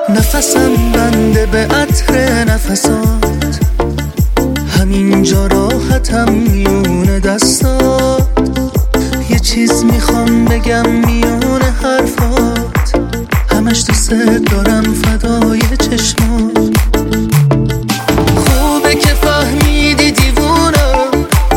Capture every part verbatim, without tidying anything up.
نفسم بنده به عطر نفسات، همینجا راحتم میونه دستات. یه چیز میخوام بگم میونه حرفات، همش دوست دارم فدای چشمات. خوبه که فهمیدی دیوونم،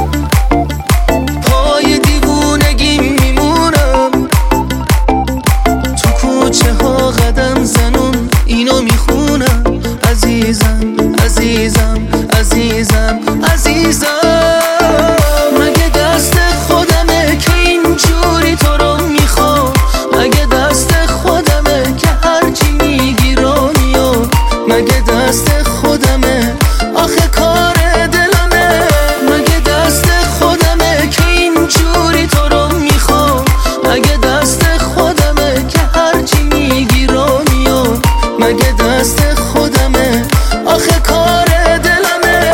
پای دیوونگی میمونم. تو کوچه ها قدم زنون اینو میخونم. عزیزم عزیزم عزیزم عزیزم، مگه دست خودمه که اینجوری تو رو میخوام؟ مگه دست خودمه که هرچی میگی رو میام؟ مگه دست خودمه آخه کار دلمه؟ مگه دست خودمه که اینجوری تو رو میخوام؟ مگه دست خودمه که هرچی میگی رو میام؟ مگه دست خودمه آخه کار دلمه؟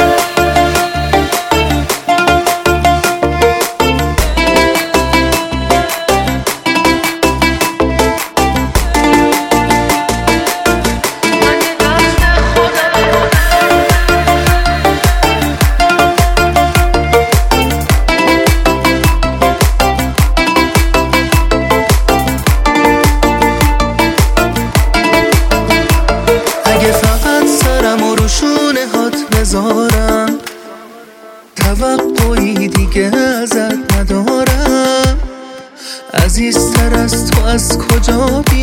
اگه فقط سرم و روشونه هات بذارم، توقعی دیگه ازت ندارم. عزیزتر از تو از کجا بیارم؟